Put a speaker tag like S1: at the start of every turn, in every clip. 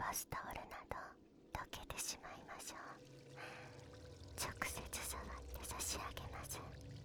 S1: バスタオルなど溶けてしまいましょう。直接触って差し上げます。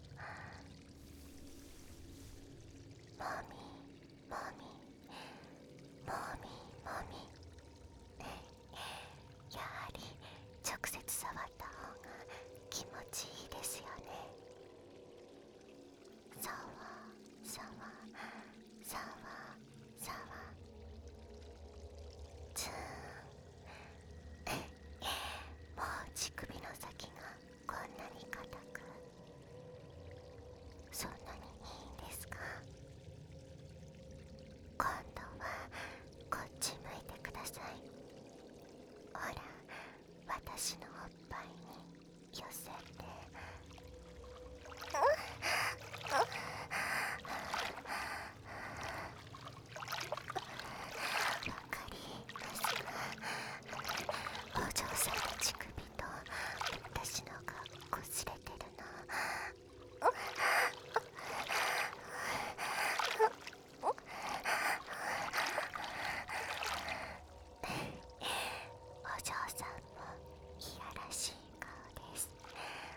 S1: もみもみもみもみ。やはり直接触った方が気持ちいいですよね。さわさわさわさわ、ツーン。もう乳首の先がこんなに硬く、そんなにいいんですか？今度はこっち向いてください。ほら、私のおっぱいに寄せて。わかりますか？お嬢さんの乳首と私のがこすれてるの。お嬢さんもいやらしい顔です。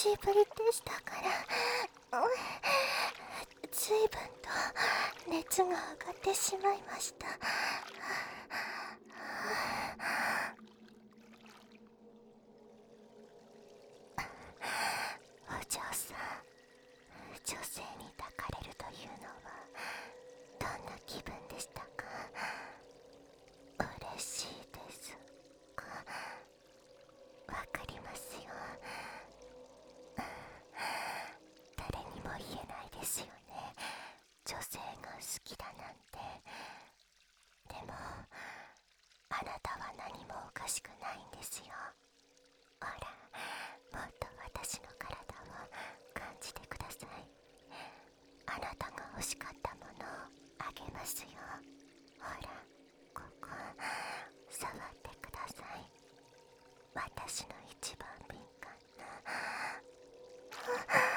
S1: しぶりでしたから、ずいぶんと熱が上がってしまいました。お嬢さん、女性に抱かれるというのはどんな気分でしたか？嬉しいですか？わかりますよ。誰にも言えないですよね、女性が好きだなんて。でもあなたは何もおかしくないんですよ。ほら、もっと私の体を感じてください。あなたが欲しかったものをあげますよ。ほら、ここ触ってください。私の一番敏感な